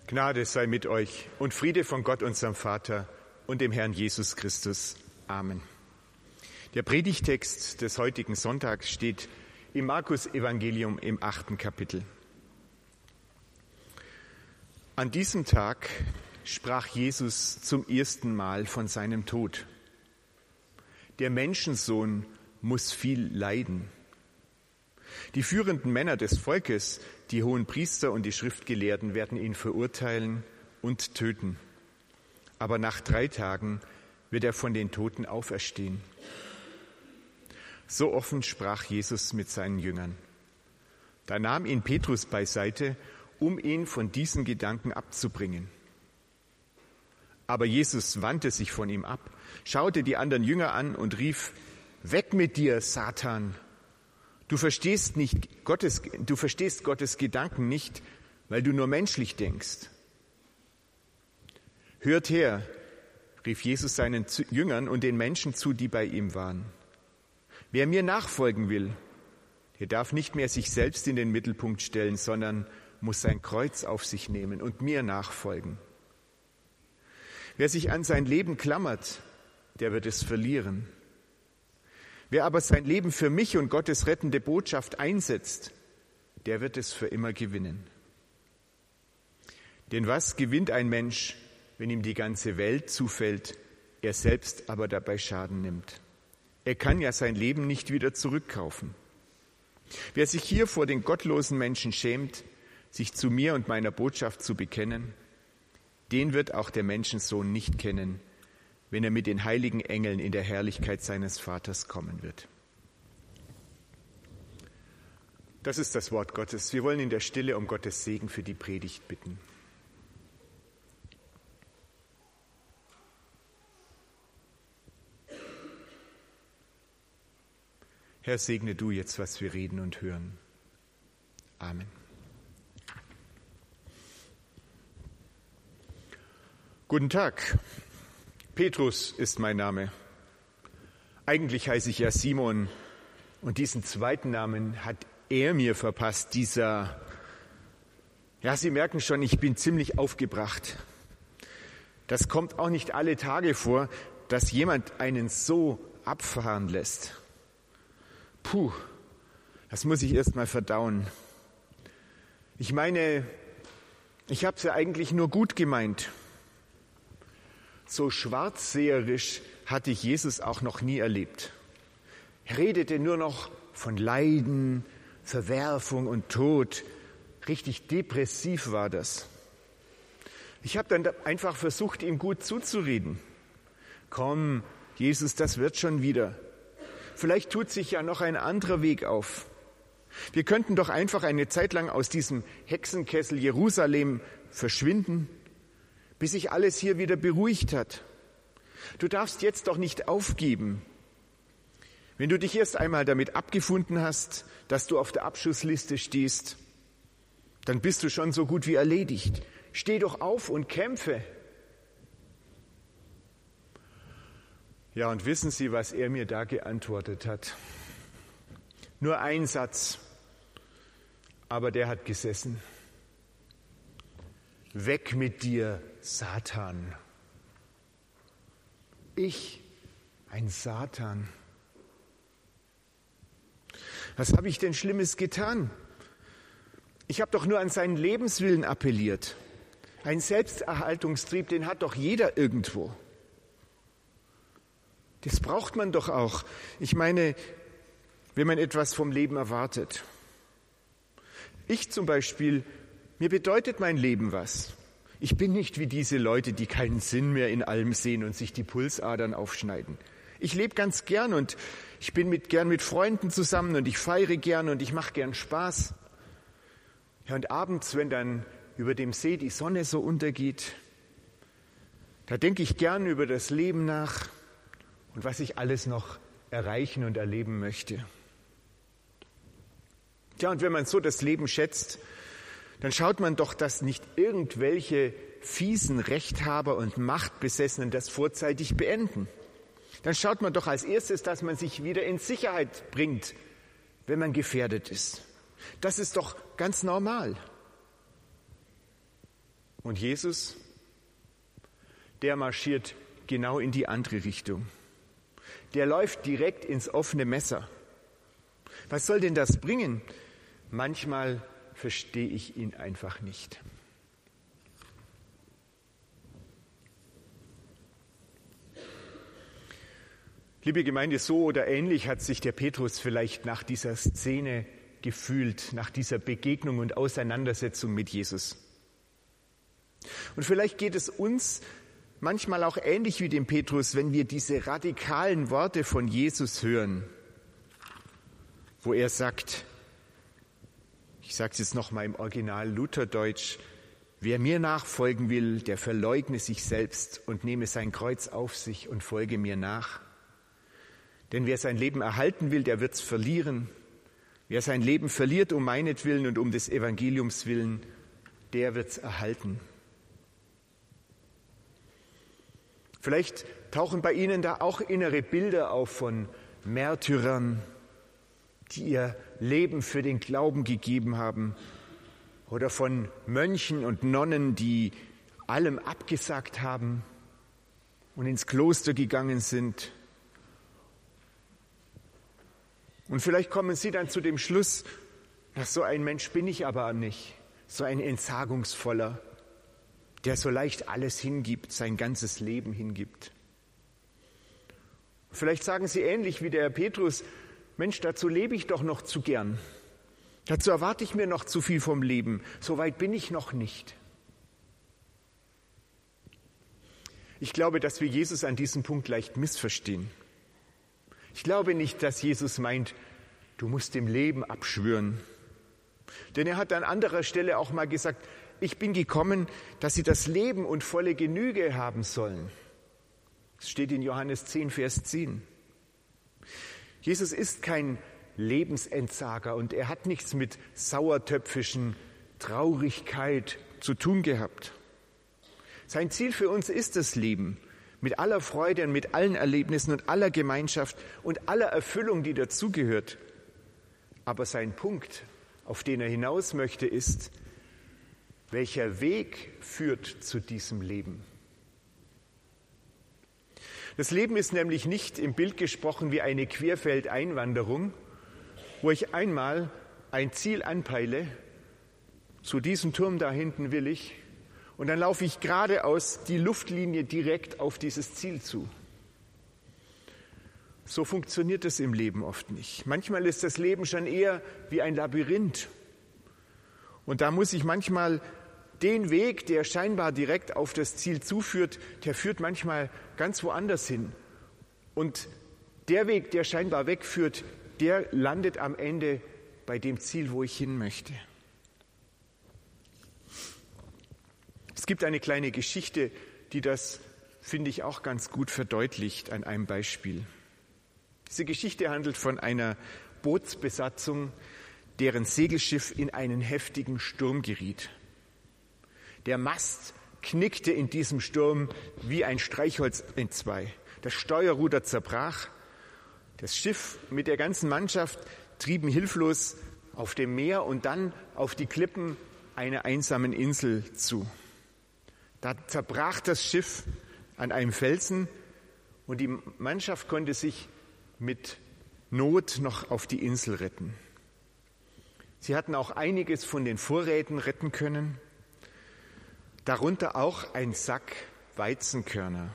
Gnade sei mit euch und Friede von Gott, unserem Vater und dem Herrn Jesus Christus. Amen. Der Predigtext des heutigen Sonntags steht im Markus-Evangelium im 8. Kapitel. An diesem Tag sprach Jesus zum ersten Mal von seinem Tod. Der Menschensohn muss viel leiden. Die führenden Männer des Volkes, die Hohenpriester und die Schriftgelehrten, werden ihn verurteilen und töten. Aber nach 3 Tagen wird er von den Toten auferstehen. So offen sprach Jesus mit seinen Jüngern. Da nahm ihn Petrus beiseite, um ihn von diesen Gedanken abzubringen. Aber Jesus wandte sich von ihm ab, schaute die anderen Jünger an und rief: Weg mit dir, Satan! Du verstehst Gottes Gedanken nicht, weil du nur menschlich denkst. Hört her, rief Jesus seinen Jüngern und den Menschen zu, die bei ihm waren. Wer mir nachfolgen will, der darf nicht mehr sich selbst in den Mittelpunkt stellen, sondern muss sein Kreuz auf sich nehmen und mir nachfolgen. Wer sich an sein Leben klammert, der wird es verlieren. Wer aber sein Leben für mich und Gottes rettende Botschaft einsetzt, der wird es für immer gewinnen. Denn was gewinnt ein Mensch, wenn ihm die ganze Welt zufällt, er selbst aber dabei Schaden nimmt? Er kann ja sein Leben nicht wieder zurückkaufen. Wer sich hier vor den gottlosen Menschen schämt, sich zu mir und meiner Botschaft zu bekennen, den wird auch der Menschensohn nicht kennen, wenn er mit den heiligen Engeln in der Herrlichkeit seines Vaters kommen wird. Das ist das Wort Gottes. Wir wollen in der Stille um Gottes Segen für die Predigt bitten. Herr, segne du jetzt, was wir reden und hören. Amen. Guten Tag. Petrus ist mein Name. Eigentlich heiße ich ja Simon und diesen zweiten Namen hat er mir verpasst, Sie merken schon, ich bin ziemlich aufgebracht. Das kommt auch nicht alle Tage vor, dass jemand einen so abfahren lässt. Puh, das muss ich erst mal verdauen. Ich meine, ich habe es ja eigentlich nur gut gemeint. So schwarzseherisch hatte ich Jesus auch noch nie erlebt. Er redete nur noch von Leiden, Verwerfung und Tod. Richtig depressiv war das. Ich habe dann einfach versucht, ihm gut zuzureden. Komm, Jesus, das wird schon wieder. Vielleicht tut sich ja noch ein anderer Weg auf. Wir könnten doch einfach eine Zeit lang aus diesem Hexenkessel Jerusalem verschwinden, bis sich alles hier wieder beruhigt hat. Du darfst jetzt doch nicht aufgeben. Wenn du dich erst einmal damit abgefunden hast, dass du auf der Abschussliste stehst, dann bist du schon so gut wie erledigt. Steh doch auf und kämpfe. Ja, und wissen Sie, was er mir da geantwortet hat? Nur ein Satz, aber der hat gesessen. Weg mit dir, Satan. Ich, ein Satan. Was habe ich denn Schlimmes getan? Ich habe doch nur an seinen Lebenswillen appelliert. Ein Selbsterhaltungstrieb, den hat doch jeder irgendwo. Das braucht man doch auch. Ich meine, wenn man etwas vom Leben erwartet. Ich zum Beispiel, mir bedeutet mein Leben was. Ich bin nicht wie diese Leute, die keinen Sinn mehr in allem sehen und sich die Pulsadern aufschneiden. Ich lebe ganz gern und ich bin gern mit Freunden zusammen und ich feiere gern und ich mache gern Spaß. Ja, und abends, wenn dann über dem See die Sonne so untergeht, da denke ich gern über das Leben nach und was ich alles noch erreichen und erleben möchte. Ja, und wenn man so das Leben schätzt, dann schaut man doch, dass nicht irgendwelche fiesen Rechthaber und Machtbesessenen das vorzeitig beenden. Dann schaut man doch als erstes, dass man sich wieder in Sicherheit bringt, wenn man gefährdet ist. Das ist doch ganz normal. Und Jesus, der marschiert genau in die andere Richtung. Der läuft direkt ins offene Messer. Was soll denn das bringen? Manchmal verstehe ich ihn einfach nicht. Liebe Gemeinde, so oder ähnlich hat sich der Petrus vielleicht nach dieser Szene gefühlt, nach dieser Begegnung und Auseinandersetzung mit Jesus. Und vielleicht geht es uns manchmal auch ähnlich wie dem Petrus, wenn wir diese radikalen Worte von Jesus hören, wo er sagt, ich sage es jetzt nochmal im Original Lutherdeutsch, wer mir nachfolgen will, der verleugne sich selbst und nehme sein Kreuz auf sich und folge mir nach. Denn wer sein Leben erhalten will, der wird's verlieren. Wer sein Leben verliert um meinetwillen und um des Evangeliums willen, der wird's erhalten. Vielleicht tauchen bei Ihnen da auch innere Bilder auf von Märtyrern, die ihr Leben für den Glauben gegeben haben, oder von Mönchen und Nonnen, die allem abgesagt haben und ins Kloster gegangen sind. Und vielleicht kommen Sie dann zu dem Schluss, ach, so ein Mensch bin ich aber nicht, so ein Entsagungsvoller, der so leicht alles hingibt, sein ganzes Leben hingibt. Vielleicht sagen Sie ähnlich wie der Petrus, Mensch, dazu lebe ich doch noch zu gern. Dazu erwarte ich mir noch zu viel vom Leben. So weit bin ich noch nicht. Ich glaube, dass wir Jesus an diesem Punkt leicht missverstehen. Ich glaube nicht, dass Jesus meint, du musst dem Leben abschwören. Denn er hat an anderer Stelle auch mal gesagt, ich bin gekommen, dass sie das Leben und volle Genüge haben sollen. Das steht in Johannes 10, Vers 10. Jesus ist kein Lebensentsager und er hat nichts mit sauertöpfischen Traurigkeit zu tun gehabt. Sein Ziel für uns ist das Leben. Mit aller Freude und mit allen Erlebnissen und aller Gemeinschaft und aller Erfüllung, die dazugehört. Aber sein Punkt, auf den er hinaus möchte, ist, welcher Weg führt zu diesem Leben? Das Leben ist nämlich nicht im Bild gesprochen wie eine Querfeldeinwanderung, wo ich einmal ein Ziel anpeile, zu diesem Turm da hinten will ich, und dann laufe ich geradeaus die Luftlinie direkt auf dieses Ziel zu. So funktioniert es im Leben oft nicht. Manchmal ist das Leben schon eher wie ein Labyrinth. Und da muss ich manchmal den Weg, der scheinbar direkt auf das Ziel zuführt, der führt manchmal ganz woanders hin. Und der Weg, der scheinbar wegführt, der landet am Ende bei dem Ziel, wo ich hin möchte. Es gibt eine kleine Geschichte, die das, finde ich, auch ganz gut verdeutlicht an einem Beispiel. Diese Geschichte handelt von einer Bootsbesatzung, deren Segelschiff in einen heftigen Sturm geriet. Der Mast knickte in diesem Sturm wie ein Streichholz in zwei. Das Steuerruder zerbrach. Das Schiff mit der ganzen Mannschaft trieben hilflos auf dem Meer und dann auf die Klippen einer einsamen Insel zu. Da zerbrach das Schiff an einem Felsen und die Mannschaft konnte sich mit Not noch auf die Insel retten. Sie hatten auch einiges von den Vorräten retten können, darunter auch ein Sack Weizenkörner.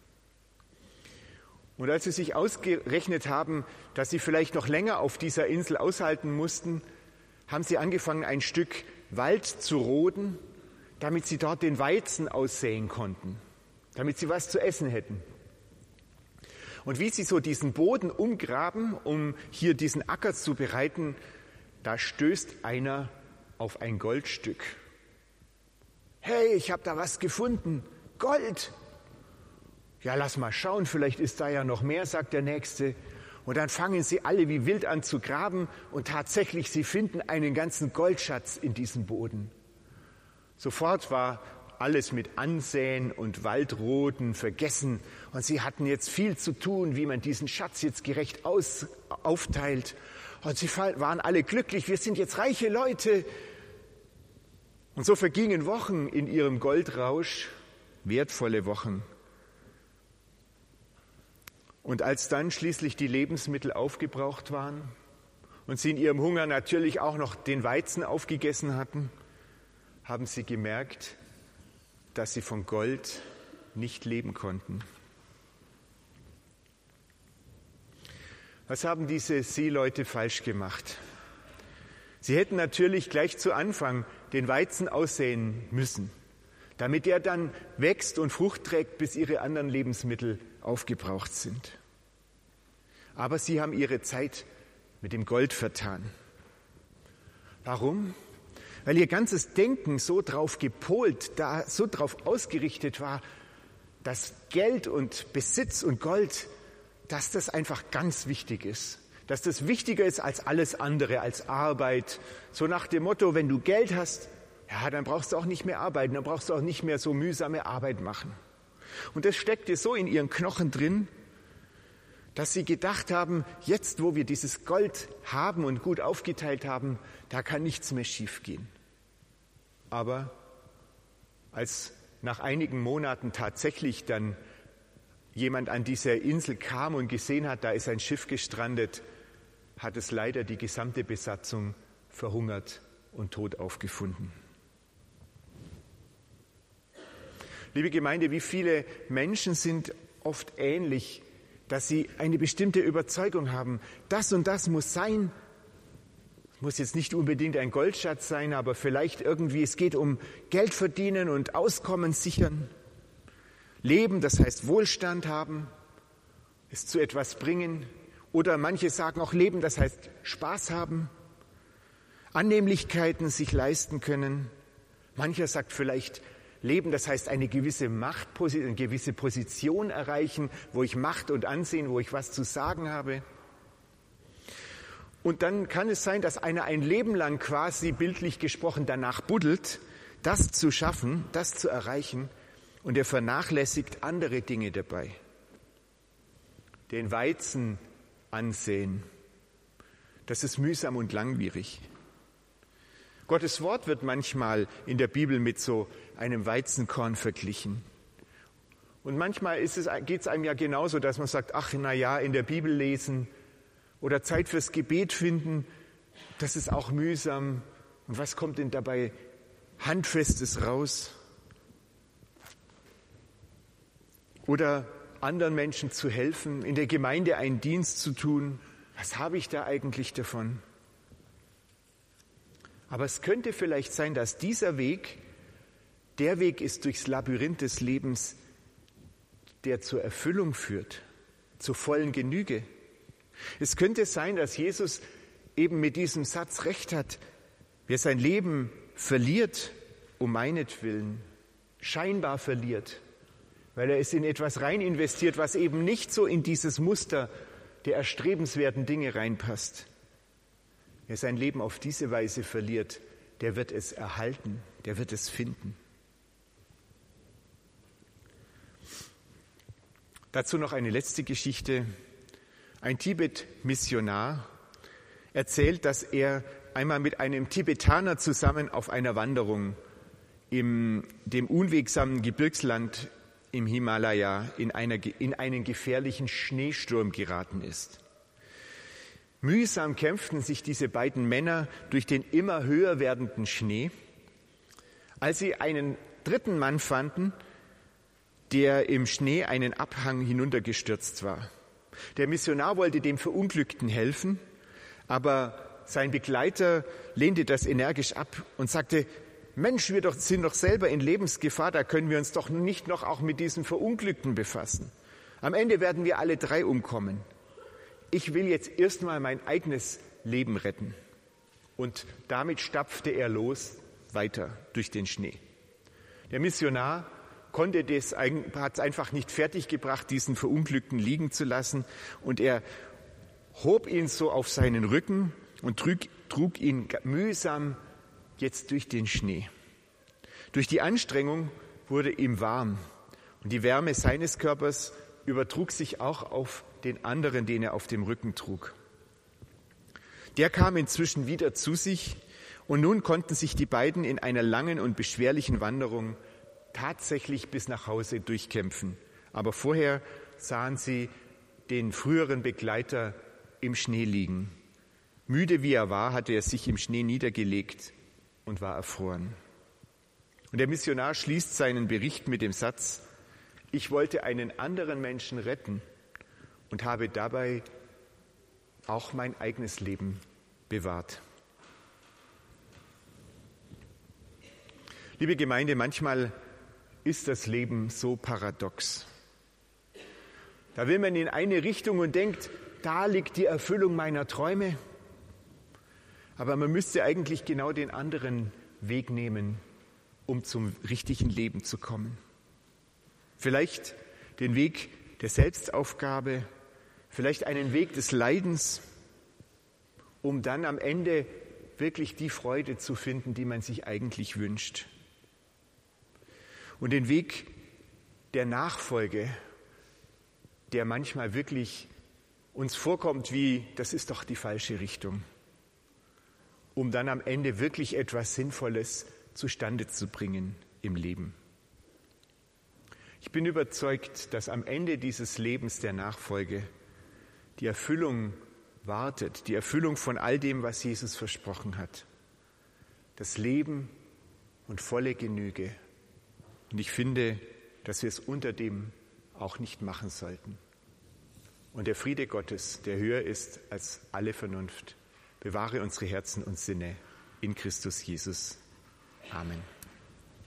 Und als sie sich ausgerechnet haben, dass sie vielleicht noch länger auf dieser Insel aushalten mussten, haben sie angefangen, ein Stück Wald zu roden, damit sie dort den Weizen aussäen konnten, damit sie was zu essen hätten. Und wie sie so diesen Boden umgraben, um hier diesen Acker zu bereiten, da stößt einer auf ein Goldstück. Hey, ich habe da was gefunden, Gold. Ja, lass mal schauen, vielleicht ist da ja noch mehr, sagt der Nächste. Und dann fangen sie alle wie wild an zu graben und tatsächlich, sie finden einen ganzen Goldschatz in diesem Boden. Sofort war alles mit Ansäen und Waldroden vergessen und sie hatten jetzt viel zu tun, wie man diesen Schatz jetzt gerecht aufteilt. Und sie waren alle glücklich, wir sind jetzt reiche Leute. Und so vergingen Wochen in ihrem Goldrausch, wertvolle Wochen. Und als dann schließlich die Lebensmittel aufgebraucht waren und sie in ihrem Hunger natürlich auch noch den Weizen aufgegessen hatten, haben sie gemerkt, dass sie von Gold nicht leben konnten. Was haben diese Seeleute falsch gemacht? Sie hätten natürlich gleich zu Anfang den Weizen aussäen müssen, damit er dann wächst und Frucht trägt, bis ihre anderen Lebensmittel aufgebraucht sind. Aber sie haben ihre Zeit mit dem Gold vertan. Warum? Weil ihr ganzes Denken so drauf gepolt, so drauf ausgerichtet war, dass Geld und Besitz und Gold, dass das einfach ganz wichtig ist. Dass das wichtiger ist als alles andere, als Arbeit. So nach dem Motto, wenn du Geld hast, ja, dann brauchst du auch nicht mehr arbeiten, dann brauchst du auch nicht mehr so mühsame Arbeit machen. Und das steckte so in ihren Knochen drin, dass sie gedacht haben, jetzt wo wir dieses Gold haben und gut aufgeteilt haben, da kann nichts mehr schiefgehen. Aber als nach einigen Monaten tatsächlich dann jemand an dieser Insel kam und gesehen hat, da ist ein Schiff gestrandet, hat es leider die gesamte Besatzung verhungert und tot aufgefunden. Liebe Gemeinde, wie viele Menschen sind oft ähnlich, dass sie eine bestimmte Überzeugung haben, das und das muss sein. Es muss jetzt nicht unbedingt ein Goldschatz sein, aber vielleicht irgendwie, es geht um Geld verdienen und Auskommen sichern. Leben, das heißt Wohlstand haben, es zu etwas bringen. Oder manche sagen auch Leben, das heißt Spaß haben, Annehmlichkeiten sich leisten können. Mancher sagt vielleicht Leben, das heißt eine gewisse Machtposition, eine gewisse Position erreichen, wo ich Macht und Ansehen, wo ich was zu sagen habe. Und dann kann es sein, dass einer ein Leben lang quasi bildlich gesprochen danach buddelt, das zu schaffen, das zu erreichen, und er vernachlässigt andere Dinge dabei. Den Weizen ansehen, das ist mühsam und langwierig. Gottes Wort wird manchmal in der Bibel mit so einem Weizenkorn verglichen. Und manchmal geht es einem ja genauso, dass man sagt, ach na ja, in der Bibel lesen oder Zeit fürs Gebet finden, das ist auch mühsam. Und was kommt denn dabei Handfestes raus? Oder anderen Menschen zu helfen, in der Gemeinde einen Dienst zu tun. Was habe ich da eigentlich davon? Aber es könnte vielleicht sein, dass dieser Weg der Weg ist durchs Labyrinth des Lebens, der zur Erfüllung führt, zur vollen Genüge. Es könnte sein, dass Jesus eben mit diesem Satz recht hat, wer sein Leben verliert, um meinetwillen, scheinbar verliert, weil er es in etwas rein investiert, was eben nicht so in dieses Muster der erstrebenswerten Dinge reinpasst. Wer sein Leben auf diese Weise verliert, der wird es erhalten, der wird es finden. Dazu noch eine letzte Geschichte. Ein Tibet-Missionar erzählt, dass er einmal mit einem Tibetaner zusammen auf einer Wanderung in dem unwegsamen Gebirgsland im Himalaya in einen gefährlichen Schneesturm geraten ist. Mühsam kämpften sich diese beiden Männer durch den immer höher werdenden Schnee, als sie einen dritten Mann fanden, der im Schnee einen Abhang hinuntergestürzt war. Der Missionar wollte dem Verunglückten helfen, aber sein Begleiter lehnte das energisch ab und sagte, Mensch, wir sind doch selber in Lebensgefahr, da können wir uns doch nicht noch auch mit diesem Verunglückten befassen. Am Ende werden wir alle drei umkommen. Ich will jetzt erstmal mein eigenes Leben retten. Und damit stapfte er los, weiter durch den Schnee. Der Missionar hat es einfach nicht fertiggebracht, diesen Verunglückten liegen zu lassen. Und er hob ihn so auf seinen Rücken und trug ihn mühsam jetzt durch den Schnee. Durch die Anstrengung wurde ihm warm. Und die Wärme seines Körpers übertrug sich auch auf den anderen, den er auf dem Rücken trug. Der kam inzwischen wieder zu sich Und nun konnten sich die beiden in einer langen und beschwerlichen Wanderung tatsächlich bis nach Hause durchkämpfen. Aber vorher sahen sie den früheren Begleiter im Schnee liegen. Müde wie er war, hatte er sich im Schnee niedergelegt und war erfroren. Und der Missionar schließt seinen Bericht mit dem Satz: Ich wollte einen anderen Menschen retten und habe dabei auch mein eigenes Leben bewahrt. Liebe Gemeinde, manchmal ist das Leben so paradox. Da will man in eine Richtung und denkt, da liegt die Erfüllung meiner Träume. Aber man müsste eigentlich genau den anderen Weg nehmen, um zum richtigen Leben zu kommen. Vielleicht den Weg der Selbstaufgabe, vielleicht einen Weg des Leidens, um dann am Ende wirklich die Freude zu finden, die man sich eigentlich wünscht. Und den Weg der Nachfolge, der manchmal wirklich uns vorkommt wie, das ist doch die falsche Richtung, um dann am Ende wirklich etwas Sinnvolles zustande zu bringen im Leben. Ich bin überzeugt, dass am Ende dieses Lebens der Nachfolge die Erfüllung wartet, die Erfüllung von all dem, was Jesus versprochen hat. Das Leben und volle Genüge. Und ich finde, dass wir es unter dem auch nicht machen sollten. Und der Friede Gottes, der höher ist als alle Vernunft, bewahre unsere Herzen und Sinne in Christus Jesus. Amen.